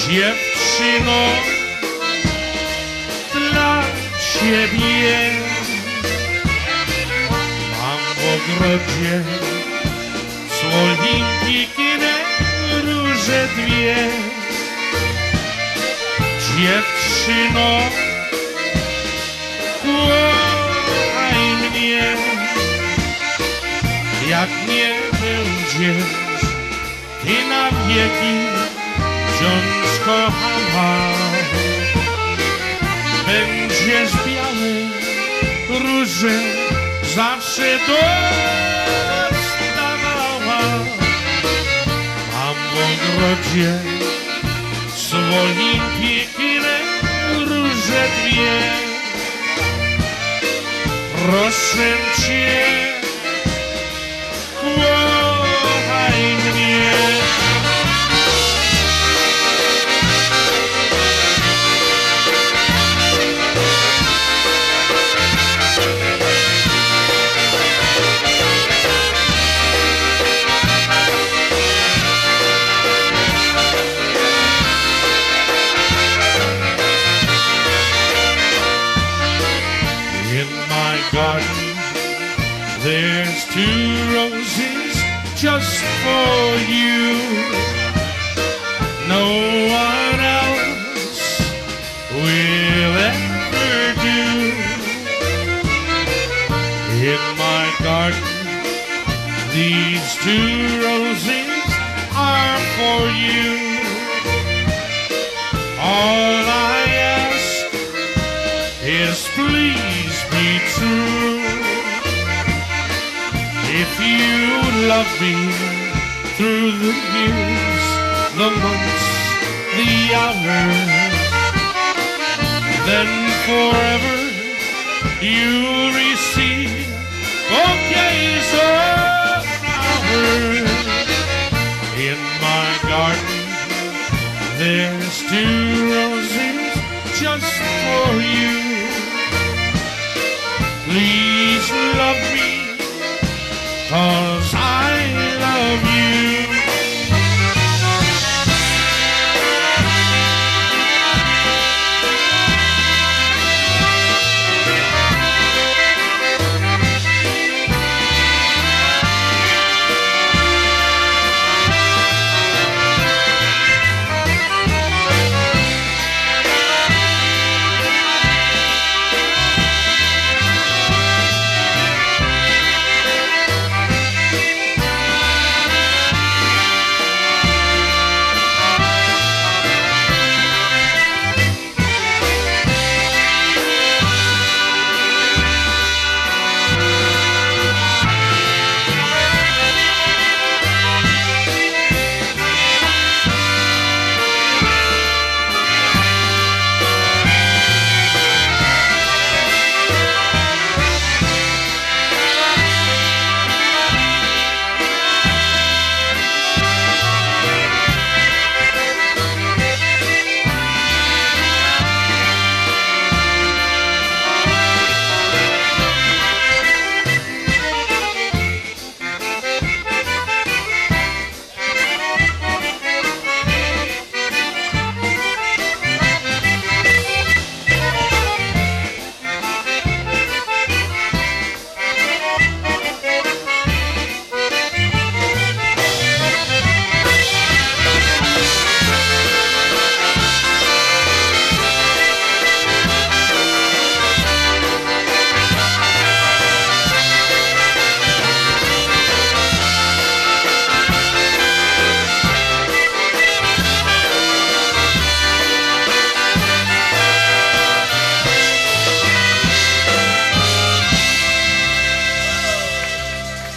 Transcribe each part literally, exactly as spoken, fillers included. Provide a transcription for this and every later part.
Dziewczyno, dla ciebie mam w ogrodzie słoinki, róże dwie. Dziewczyno, kochaj mnie, jak nie będziesz ty na wieki wciąż kochała, będziesz białe róże zawsze dostawała. Mam w ogrodzie swoim piękne róże dwie. Proszę cię, kochaj mnie. Garden, there's two roses just for you. No one else will ever do. In my garden, these two roses are for you. All I ask is please be true. If you love me through the years, the months, the hours, then forever you'll receive bouquets of flowers. In my garden, there's two roses just for you. Please love me, 'cause I love you.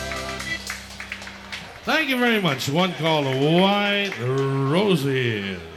Thank you very much. One called White Roses.